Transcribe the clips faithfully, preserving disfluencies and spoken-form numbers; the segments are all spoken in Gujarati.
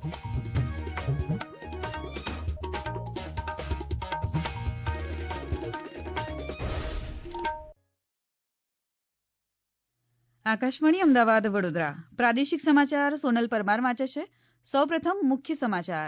આકાશવાણી અમદાવાદ વડોદરા પ્રાદેશિક સમાચાર સોનલ પરમાર વાંચે છે. સૌપ્રથમ મુખ્ય સમાચાર.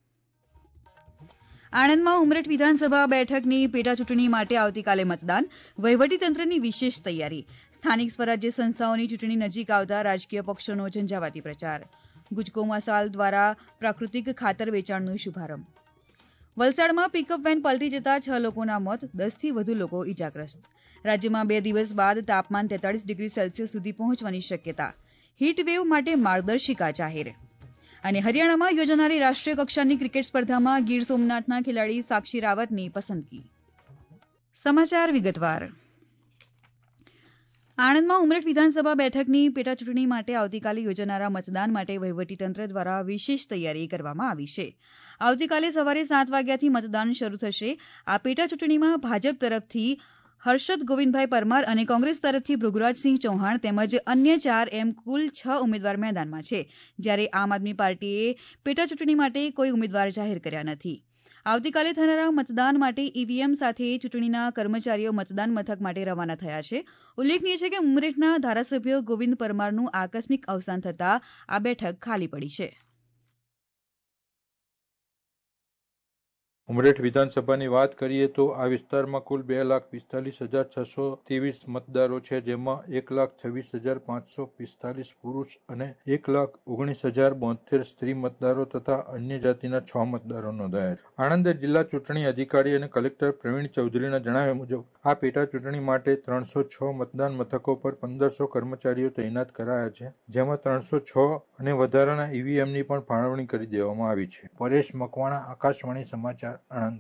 આણંદમાં ઉમરેઠ વિધાનસભા બેઠકની પેટાચૂંટણી માટે આવતીકાલે મતદાન, વહીવટીતંત્રની વિશેષ તૈયારી. સ્થાનિક સ્વરાજ્ય સંસ્થાઓની ચૂંટણી નજીક આવતા રાજકીય પક્ષોનો ઝંઝાવાતી પ્રચાર. ગુજકો મસાલ દ્વારા પ્રાકૃતિક ખાતર વેચાણનો શુભારંભ. વલસાડમાં પિકઅપ વેન પલટી જતા છ લોકોના મોત, દસથી વધુ લોકો ઇજાગ્રસ્ત. રાજ્યમાં બે દિવસ બાદ તાપમાન તેતાલીસ ડિગ્રી સેલ્સિયસ સુધી પહોંચવાની શક્યતા. હીટવેવ માટે માર્ગદર્શિકા જાહેર. અને હરિયાણામાં યોજાનારી રાષ્ટ્રીય કક્ષાની ક્રિકેટ સ્પર્ધામાં ગીર સોમનાથના ખેલાડી સાક્ષી રાવતની પસંદગી. સમાચાર વિગતવાર. આણંદમાં ઉમરેઠ વિધાનસભા બેઠકની પેટાચૂંટણી માટે આવતીકાલે યોજાનારા મતદાન માટે વહીવટીતંત્ર દ્વારા વિશેષ તૈયારી કરવામાં આવી છે. આવતીકાલે સવારે સાત વાગ્યાથી મતદાન શરૂ થશે. આ પેટાચૂંટણીમાં ભાજપ તરફથી હર્ષદ ગોવિંદભાઈ પરમાર અને કોંગ્રેસ તરફથી ભૃગુરાજસિંહ ચૌહાણ તેમજ અન્ય ચાર એમ કુલ છ ઉમેદવાર મેદાનમાં છે. જ્યારે આમ આદમી પાર્ટીએ પેટાચૂંટણી માટે કોઈ ઉમેદવાર જાહેર કર્યા નથી. આવતીકાલે થનારા મતદાન માટે ઈવીએમ સાથે ચૂંટણીના કર્મચારીઓ મતદાન મથક માટે રવાના થયા છે. ઉલ્લેખનીય છે કે ઉમરેઠના ધારાસભ્ય ગોવિંદ પરમારનું આકસ્મિક અવસાન થતાં આ બેઠક ખાલી પડી છે. ઉમરેઠ વિધાનસભાની વાત કરીએ તો આ વિસ્તારમાં કુલ બે લાખ પિસ્તાલીસ હજાર છસો ત્રેવીસ મતદારો છે, જેમાં એક લાખ છવ્વીસ હજાર પાંચસો પિસ્તાલીસ પુરુષ અને એક લાખ ઓગણીસ હજાર બોતેર સ્ત્રી મતદારો તથા અન્ય જાતિના છ મતદારો નોંધાયા છે. આણંદ જિલ્લા ચૂંટણી અધિકારી અને કલેક્ટર પ્રવીણ ચૌધરીના જણાવ્યા મુજબ આ પેટા ચૂંટણી માટે ત્રણસો છ મતદાન મથકો પર પંદરસો કર્મચારીઓ તૈનાત કરાયા છે, જેમાં ત્રણસો છ અને વધારાના ઈવીએમની પણ ફાળવણી કરી દેવામાં આવી છે. પરેશ મકવાણા, આકાશવાણી સમાચાર, આણંદ.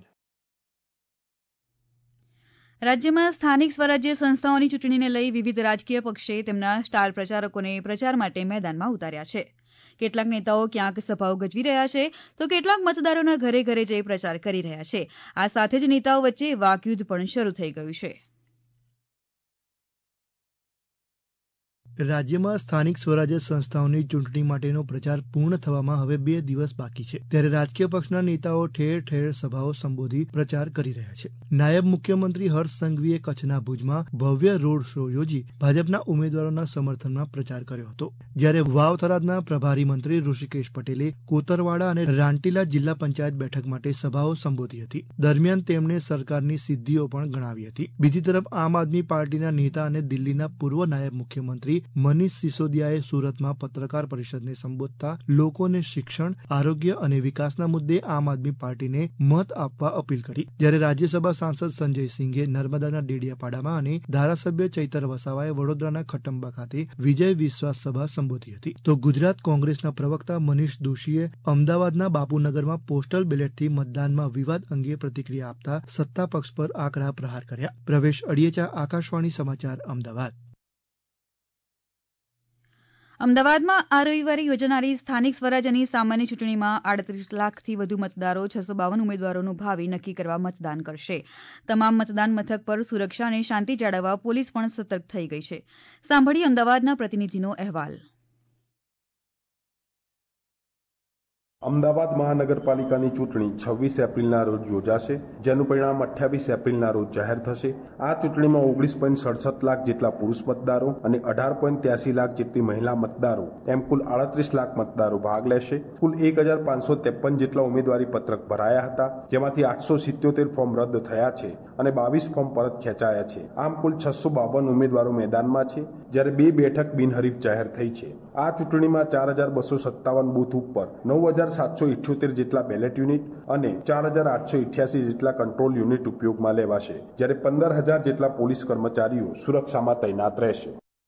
રાજ્યમાં સ્થાનિક સ્વરાજ્ય સંસ્થાઓની ચૂંટણીને લઈ વિવિધ રાજકીય પક્ષે તેમના સ્ટાર પ્રચારકોને પ્રચાર માટે મેદાનમાં ઉતાર્યા છે. કેટલાક નેતાઓ ક્યાંક સભાઓ ગજવી રહ્યા છે, તો કેટલાક મતદારોના ઘરે ઘરે જઈ પ્રચાર કરી રહ્યા છે. આ સાથે જ નેતાઓ વચ્ચે વાકયુદ્ધ પણ શરૂ થઈ ગયું છે. રાજ્યમાં સ્થાનિક સ્વરાજ્ય સંસ્થાઓની ચૂંટણી માટેનો પ્રચાર પૂર્ણ થવામાં હવે બે દિવસ બાકી છે. ત્યારે રાજકીય પક્ષના નેતાઓ ઠેર ઠેર સભાઓ સંબોધી પ્રચાર કરી રહ્યા છે. નાયબ મુખ્યમંત્રી હર્ષ સંઘવીએ કચ્છના ભુજમાં ભવ્ય રોડ શો યોજી ભાજપના ઉમેદવારોના સમર્થનમાં પ્રચાર કર્યો હતો. જ્યારે વાવ થરાદના પ્રભારી મંત્રી ઋષિકેશ પટેલે કોતરવાડા અને રાંટીલા જિલ્લા પંચાયત બેઠક માટે સભાઓ સંબોધી હતી. દરમિયાન તેમણે સરકારની સિદ્ધિઓ પણ ગણાવી હતી. બીજી તરફ આમ આદમી પાર્ટીના નેતા અને દિલ્હીના પૂર્વ નાયબ મુખ્યમંત્રી મનીષ સિસોદિયાએ સુરતમાં પત્રકાર પરિષદને સંબોધતા લોકોને શિક્ષણ, આરોગ્ય અને વિકાસના મુદ્દે આમ આદમી પાર્ટીને મત આપવા અપીલ કરી. જ્યારે રાજ્યસભા સાંસદ સંજય સિંઘે નર્મદાના ડેડિયાપાડામાં અને ધારાસભ્ય ચૈતર વસાવાએ વડોદરાના ખટંબા ખાતે વિજય વિશ્વાસ સભા સંબોધી હતી. તો ગુજરાત કોંગ્રેસના પ્રવક્તા મનીષ દોશીએ અમદાવાદના બાપુનગરમાં પોસ્ટલ બેલેટથી મતદાનમાં વિવાદ અંગે પ્રતિક્રિયા આપતા સત્તા પક્ષ પર આકરા પ્રહાર કર્યા. પ્રવેશ અડિયેચા, આકાશવાણી સમાચાર, અમદાવાદ. અમદાવાદમાં આ રવિવારે યોજાનારી સ્થાનિક સ્વરાજ્યની સામાન્ય ચૂંટણીમાં આડત્રીસ લાખથી વધુ મતદારો છસો બાવન ઉમેદવારોનું ભાવિ નક્કી કરવા મતદાન કરશે. તમામ મતદાન મથક પર સુરક્ષા અને શાંતિ જાળવવા પોલીસ પણ સતર્ક થઈ ગઈ છે. સાંભળીએ અમદાવાદના પ્રતિનિધિનો અહેવાલ. અમદાવાદ મહાનગરપાલિકાની ચૂંટણી છવ્વીસ એપ્રિલના રોજ યોજાશે, જેનું પરિણામ અઠ્યાવીસ એપ્રિલના રોજ જાહેર થશે. આ ચૂંટણીમાં ઓગણીસ પોઈન્ટ સડસઠ લાખ જેટલા પુરુષ મતદારો અને અઢાર પોઈન્ટ ત્યાસી લાખ જેટલી મહિલા મતદારો એમ કુલ આડત્રીસ લાખ મતદારો ભાગ લેશે. કુલ એક હજાર પાંચસો ત્રેપન જેટલા ઉમેદવારી પત્રક ભરાયા હતા, જેમાંથી આઠસો સિત્યોતેર ફોર્મ રદ થયા છે અને બાવીસ ફોર્મ પરત ખેંચાયા છે. આમ કુલ છસો બાવન ઉમેદવારો મેદાનમાં છે, જ્યારે બે બેઠક બિનહરીફ જાહેર થઈ છે. આ ચૂંટણીમાં ચાર હજાર બસો સત્તાવન બૂથ ઉપર નવ હજાર સાતસો ઇઠ્યોતેર જેટલા બેલેટ યુનિટ અને ચાર હજાર આઠસો ઇઠ્યાસી જેટલા કંટ્રોલ યુનિટ ઉપયોગમાં લેવાશે, જ્યારે પંદર હજાર જેટલા પોલીસ કર્મચારીઓ સુરક્ષામાં તૈનાત રહેશે.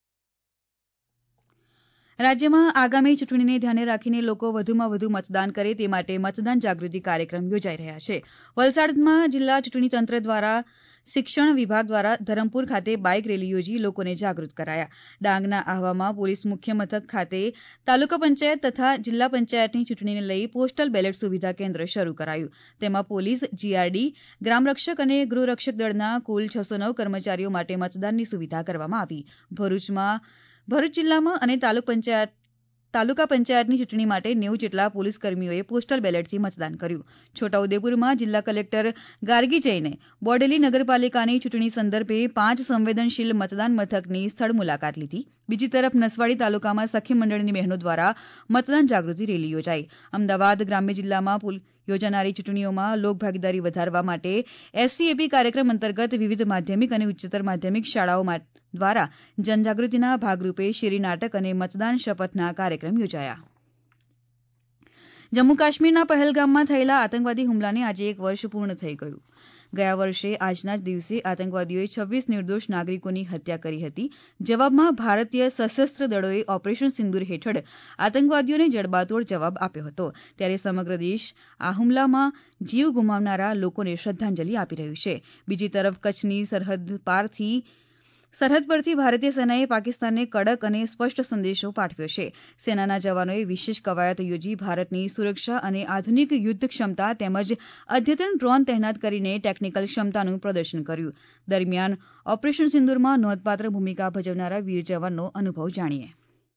રાજ્યમાં આગામી ચૂંટણીને ધ્યાને રાખીને લોકો વધુમાં વધુ મતદાન કરે તે માટે મતદાન જાગૃતિ કાર્યક્રમ યોજાઈ રહ્યા છે. વલસાડમાં જિલ્લા ચૂંટણી તંત્ર દ્વારા શિક્ષણ વિભાગ દ્વારા ધરમપુર ખાતે બાઇક રેલી યોજી લોકોને જાગૃત કરાયા. ડાંગના આહવામાં પોલીસ મુખ્ય મથક ખાતે તાલુકા પંચાયત તથા જિલ્લા પંચાયતની ચૂંટણીને લઈ પોસ્ટલ બેલેટ સુવિધા કેન્દ્ર શરૂ કરાયું. તેમાં પોલીસ, જીઆરડી, ગ્રામરક્ષક અને ગૃહરક્ષક દળના કુલ છસો નવ કર્મચારીઓ માટે મતદાનની સુવિધા કરવામાં આવી. ભરૂચમાં ભરૂચ જિલ્લામાં અને તાલુક પંચાયત તાલુકા પંચાયતની ચૂંટણી માટે નેવું જેટલા પોલીસ કર્મીઓએ પોસ્ટલ બેલેટથી મતદાન કર્યું. છોટાઉદેપુરમાં જિલ્લા કલેક્ટર ગાર્ગી જૈને બોડેલી નગરપાલિકાની ચૂંટણી સંદર્ભે પાંચ સંવેદનશીલ મતદાન મથકની સ્થળ મુલાકાત લીધી. બીજી તરફ નસવાડી તાલુકામાં સખી મંડળની બહેનો દ્વારા મતદાન જાગૃતિ રેલી યોજાઈ. અમદાવાદ ગ્રામ્ય જિલ્લામાં યોજાનારી ચૂંટણીઓમાં લોકભાગીદારી વધારવા માટે એસસીએપી કાર્યક્રમ અંતર્ગત વિવિધ માધ્યમિક અને ઉચ્ચતર માધ્યમિક શાળાઓ દ્વારા જનજાગૃતિના ભાગરૂપે શેરી નાટક અને મતદાન શપથના કાર્યક્રમ યોજાયા. જમ્મુ કાશ્મીરના પહેલગામમાં થયેલા આતંકવાદી હુમલાને આજે એક વર્ષ પૂર્ણ થઈ ગયું. ગયા વર્ષે આજના જ દિવસે આતંકવાદીઓએ છવ્વીસ નિર્દોષ નાગરિકોની હત્યા કરી હતી. જવાબમાં ભારતીય સશસ્ત્ર દળોએ ઓપરેશન સિંદૂર હેઠળ આતંકવાદીઓને જડબાતોડ જવાબ આપ્યો હતો. ત્યારે સમગ્ર દેશ આ હુમલામાં જીવ ગુમાવનારા લોકોને શ્રદ્ધાંજલિ આપી રહ્યું છે. બીજી તરફ કચ્છની સરહદ પારથી સરહદ પરથી ભારતીય સેનાએ પાકિસ્તાનને કડક અને સ્પષ્ટ સંદેશો પાઠવ્યો છે. સેનાના જવાનોએ વિશેષ કવાયત યોજી ભારતની સુરક્ષા અને આધુનિક યુદ્ધ ક્ષમતા તેમજ અદ્યતન ડ્રોન તહેનાત કરીને ટેકનિકલ ક્ષમતાનું પ્રદર્શન કર્યું. દરમિયાન ઓપરેશન સિંદૂરમાં નોંધપાત્ર ભૂમિકા ભજવનારા વીર જવાનનો અનુભવ જાણીએ.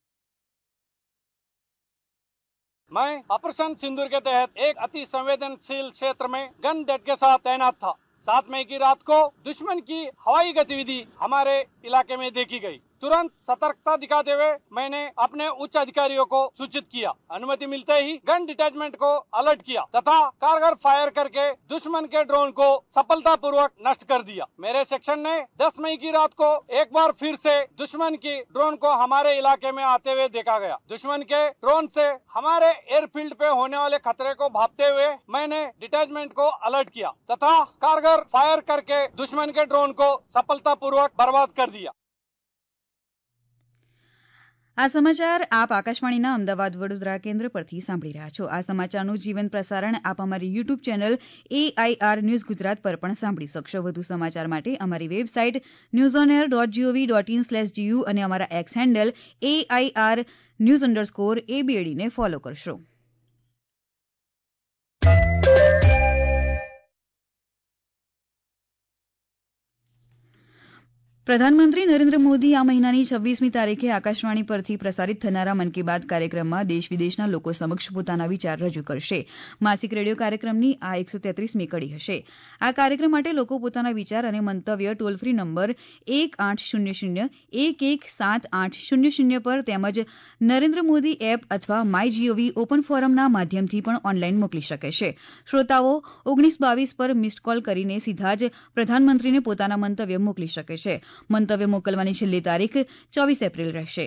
मैं ऑपरेशन सिंदूर के तहत एक अति संवेदनशील क्षेत्र में गन डेट के साथ तैनात था. सात मई की रात को दुश्मन की हवाई गतिविधि हमारे इलाके में देखी गई. तुरंत सतर्कता दिखाते हुए मैंने अपने उच्च अधिकारियों को सूचित किया. अनुमति मिलते ही गन डिटैचमेंट को अलर्ट किया तथा कारगर फायर करके दुश्मन के ड्रोन को सफलतापूर्वक नष्ट कर दिया. मेरे सेक्शन ने दस मई की रात को एक बार फिर से दुश्मन की ड्रोन को हमारे इलाके में आते हुए देखा गया. दुश्मन के ड्रोन से हमारे एयरफील्ड पे होने वाले खतरे को भांपते हुए मैंने डिटैचमेंट को अलर्ट किया तथा कारगर फायर करके दुश्मन के ड्रोन को सफलतापूर्वक बर्बाद कर दिया. આ સમાચાર આપ આકાશવાણીના અમદાવાદ વડોદરા કેન્દ્ર પરથી સાંભળી રહ્યા છો. આ સમાચારનું જીવંત પ્રસારણ આપ અમારી YouTube channel AIR news Gujarat પર પણ સાંભળી શકશો. વધુ સમાચાર માટે અમારી website news on air dot GOV dot in slash GU અને અમારા X handle AIR news underscore એબીએડીને ફોલો કરશો. પ્રધાનમંત્રી નરેન્દ્ર મોદી આ મહિનાની છવ્વીસમી તારીખે આકાશવાણી પરથી પ્રસારિત થનારા મન કી બાત કાર્યક્રમમાં દેશ વિદેશના લોકો સમક્ષ પોતાના વિચાર રજૂ કરશે. માસિક રેડિયો કાર્યક્રમની આ એકસો તેત્રીસમી કડી હશે. આ કાર્યક્રમ માટે લોકો પોતાના વિચાર અને મંતવ્ય ટોલ ફ્રી નંબર એક આઠ શૂન્ય શૂન્ય એક એક સાત આઠ શૂન્ય શૂન્ય પર તેમજ નરેન્દ્ર મોદી એપ અથવા માય જીઓવી ઓપન ફોરમના માધ્યમથી પણ ઓનલાઈન મોકલી શકે છે. શ્રોતાઓ ઓગણીસ બાવીસ પર મિસ્ડ કોલ કરીને સીધા જ પ્રધાનમંત્રીને પોતાના મંતવ્ય મોકલી શકે છે. મંતવ્ય મોકલવાની છેલ્લી તારીખ ચોવીસ એપ્રિલ રહેશે.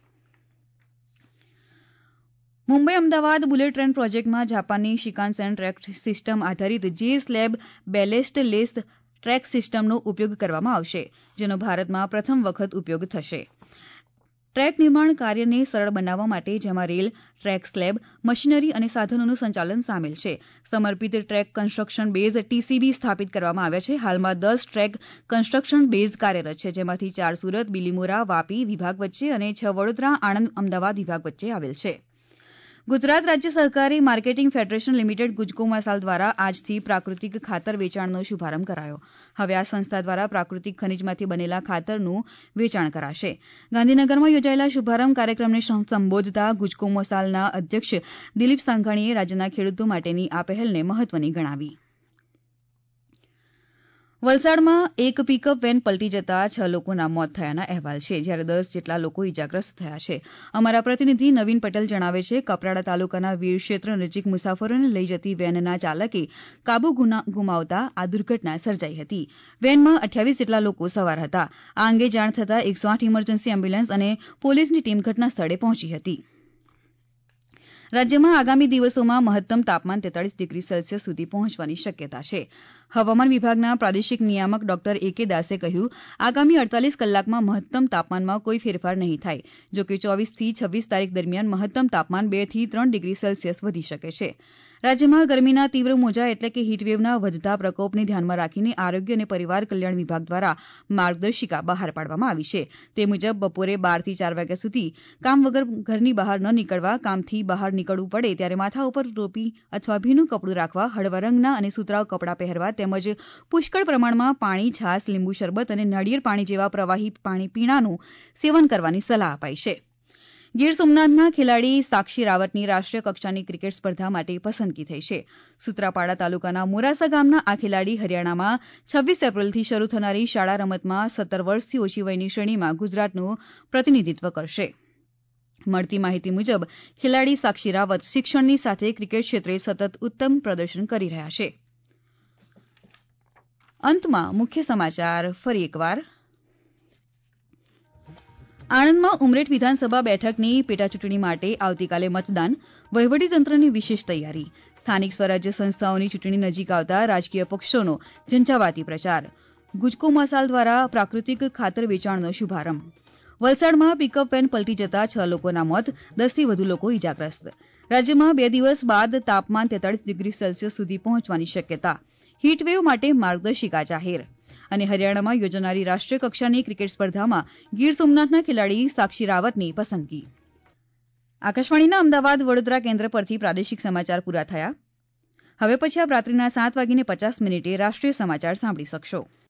મુંબઈ અમદાવાદ બુલેટ ટ્રેન પ્રોજેક્ટમાં જાપાનની શિકાનસેન ટ્રેક સિસ્ટમ આધારિત જે સ્લેબ બેલેસ્ટ લેસ ટ્રેક સિસ્ટમનો ઉપયોગ કરવામાં આવશે, જેનો ભારતમાં પ્રથમ વખત ઉપયોગ થશે. ટ્રેક નિર્માણ કાર્યને સરળ બનાવવા માટે જેમાં રેલ, ટ્રેક સ્લેબ, મશીનરી અને સાધનોનું સંચાલન સામેલ છે. સમર્પિત ટ્રેક કન્સ્ટ્રક્શન બેઝ ટીસીબી સ્થાપિત કરવામાં આવ્યા છે. હાલમાં દસ ટ્રેક કન્સ્ટ્રક્શન બેઝ કાર્યરત છે, જેમાંથી ચાર સુરત, બિલીમોરા, વાપી વિભાગ વચ્ચે અને છ વડોદરા, આણંદ, અમદાવાદ વિભાગ વચ્ચે આવેલ છે. ગુજરાત રાજ્ય સહકારી marketing federation limited Gujcomasol દ્વારા આજથી પ્રાકૃતિક ખાતર વેચાણનો શુભારંભ કરાયો. હવે આ સંસ્થા દ્વારા પ્રાકૃતિક ખનીજમાંથી બનેલા ખાતરનું વેચાણ કરાશે. ગાંધીનગરમાં યોજાયેલા શુભારંભ કાર્યક્રમને સંબોધતા ગુજકો મસાલના અધ્યક્ષ દિલીપ સાંઘાણીએ રાજ્યના ખેડૂતો માટેની આ પહેલને મહત્વની ગણાવી. વલસાડમાં એક પિકઅપ વેન પલટી જતા છ લોકોના મોત થયાના અહેવાલ છે, જ્યારે દસ જેટલા લોકો ઇજાગ્રસ્ત થયા છે. અમારા પ્રતિનિધિ નવીન પટેલ જણાવે છે, કપરાડા તાલુકાના વીર ક્ષેત્ર નજીક મુસાફરોને લઈ જતી વેનના ચાલકે કાબુ ગુમાવતા આ દુર્ઘટના સર્જાઈ હતી. વેનમાં અઠ્યાવીસ જેટલા લોકો સવાર હતા. આ અંગે જાણ થતાં એકસો આઠ ઇમરજન્સી એમ્બ્યુલન્સ અને પોલીસની ટીમ ઘટના સ્થળે પહોંચી હતી. રાજ્યમાં આગામી દિવસોમાં મહત્તમ તાપમાન તેતાળીસ ડિગ્રી સેલ્સિયસ સુધી પહોંચવાની શક્યતા છે. હવામાન વિભાગના પ્રાદેશિક નિયામક ડોક્ટર એ કે દાસે કહ્યું, આગામી અડતાલીસ કલાકમાં મહત્તમ તાપમાનમાં કોઈ ફેરફાર નહીં થાય. જોકે ચોવીસથી છવ્વીસ તારીખ દરમિયાન મહત્તમ તાપમાન બે થી ત્રણ ડિગ્રી સેલ્સિયસ વધી શકે છે. રાજ્યમાં ગરમીના તીવ્ર મોજા એટલે કે હીટવેવના વધતા પ્રકોપને ધ્યાનમાં રાખીને આરોગ્ય અને પરિવાર કલ્યાણ વિભાગ દ્વારા માર્ગદર્શિકા બહાર પાડવામાં આવી છે. તે મુજબ બપોરે બાર થી ચાર વાગ્યા સુધી કામ વગર ઘરની બહાર ન નીકળવા, કામથી બહાર નીકળવું પડે ત્યારે માથા ઉપર ટોપી અથવા ભીનું કપડું રાખવા, હળવા રંગના અને સુતરાઉ કપડાં પહેરવા તેમજ પુષ્કળ પ્રમાણમાં પાણી, છાશ, લીંબુ શરબત અને નાળિયેર પાણી જેવા પ્રવાહી પાણી પીણાનું સેવન કરવાની સલાહ અપાઈ છે. ગીર સોમનાથના ખેલાડી સાક્ષી રાવતની રાષ્ટ્રીય કક્ષાની ક્રિકેટ સ્પર્ધા માટે પસંદગી થઈ છે. સૂત્રાપાડા તાલુકાના મોરાસા ગામના આ ખેલાડી હરિયાણામાં છવ્વીસ એપ્રિલથી શરૂ થનારી શાળા રમતમાં સત્તર વર્ષથી ઓછી વયની શ્રેણીમાં ગુજરાતનું પ્રતિનિધિત્વ કરશે. મળતી માહિતી મુજબ ખેલાડી સાક્ષી રાવત શિક્ષણની સાથે ક્રિકેટ ક્ષેત્રે સતત ઉત્તમ પ્રદર્શન કરી રહ્યા છે. અંતમાં મુખ્ય સમાચાર ફરી એકવાર. આણંદમાં ઉમરેઠ વિધાનસભા બેઠકની પેટાચૂંટણી માટે આવતીકાલે મતદાન, વહીવટીતંત્રની વિશેષ તૈયારી. સ્થાનિક સ્વરાજ્ય સંસ્થાઓની ચૂંટણી નજીક આવતા રાજકીય પક્ષોનો ઝંઝાવાતી પ્રચાર. ગુજકો મસાલ દ્વારા પ્રાકૃતિક ખાતર વેચાણનો શુભારંભ. વલસાડમાં પિકઅપ વેન પલટી જતા છ લોકોના મોત, દસથી વધુ લોકો ઇજાગ્રસ્ત. રાજ્યમાં બે દિવસ બાદ તાપમાન તેતાળીસ ડિગ્રી સેલ્સિયસ સુધી પહોંચવાની શક્યતા. હીટવેવ માટે માર્ગદર્શિકા જાહેર. અને હરિયાણામાં યોજાનારી રાષ્ટ્રીય કક્ષાની ક્રિકેટ સ્પર્ધામાં ગીર સોમનાથના ખેલાડી સાક્ષી રાવતની પસંદગી. આકાશવાણીના અમદાવાદ વડોદરા કેન્દ્ર પરથી પ્રાદેશિક સમાચાર પૂરા થયા. હવે પછી આપ રાત્રિના સાત વાગીને પચાસ મિનિટે રાષ્ટ્રીય સમાચાર સાંભળી શકશો.